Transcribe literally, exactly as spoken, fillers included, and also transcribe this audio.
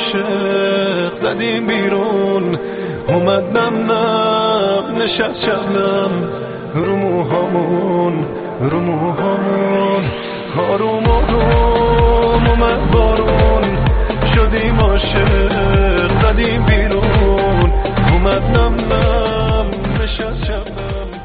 عاشق زدیم بیرون، اومد نم نم نشست شبنم رو موهامون رو موهامون. آروم آروم اومد بارون، شدیم عاشق زدیم بیرون، اومد نم نم نشست شبنم